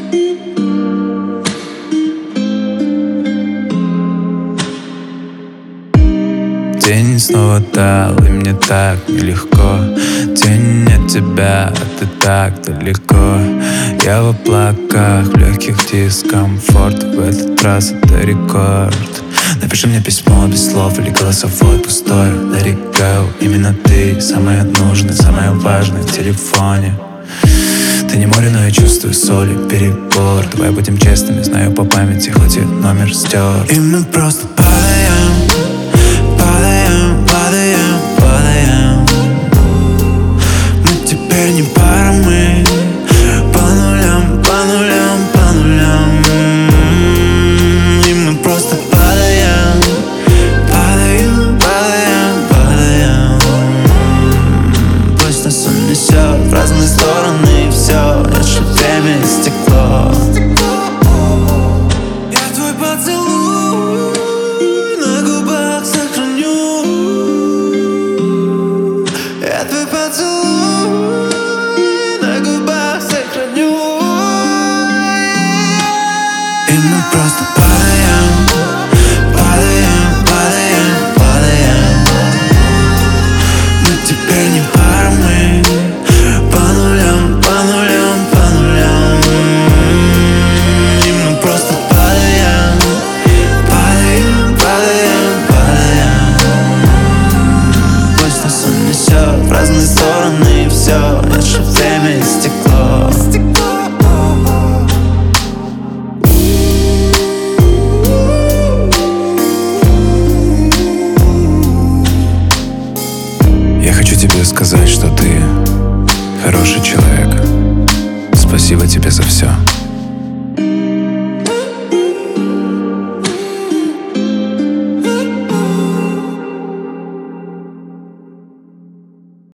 День снова дал, и мне так нелегко. День нет тебя, а ты так далеко. Я в облаках, в легких дискомфорт. В этот раз это рекорд. Напиши мне письмо без слов или голосовой пустой. Let it go, именно ты самое нужное, самое важное в телефоне. Ты не море, но я чувствую соли, перебор. Давай будем честными, знаю по памяти, хоть и номер стер. И мы просто падаем, падаем, падаем, падаем. Мы теперь не пара, мы по нулям, по нулям, по нулям. И мы просто падаем, падаем, падаем, падаем. Пусть нас унесет в разные стороны, и все, лишь время истекло. Я твой поцелуй на губах сохраню. Я твой поцелуй на губах сохраню. И мы просто падаем, падаем, падаем, падаем. Мы теперь не пара, мы по нулям, по нулям, по нулям. И мы просто падаем, падаем, падаем, падаем. Пусть нас унесет в разные стороны, и все, наше время истекло. Я хочу тебе сказать, что ты хороший человек. Спасибо тебе за все.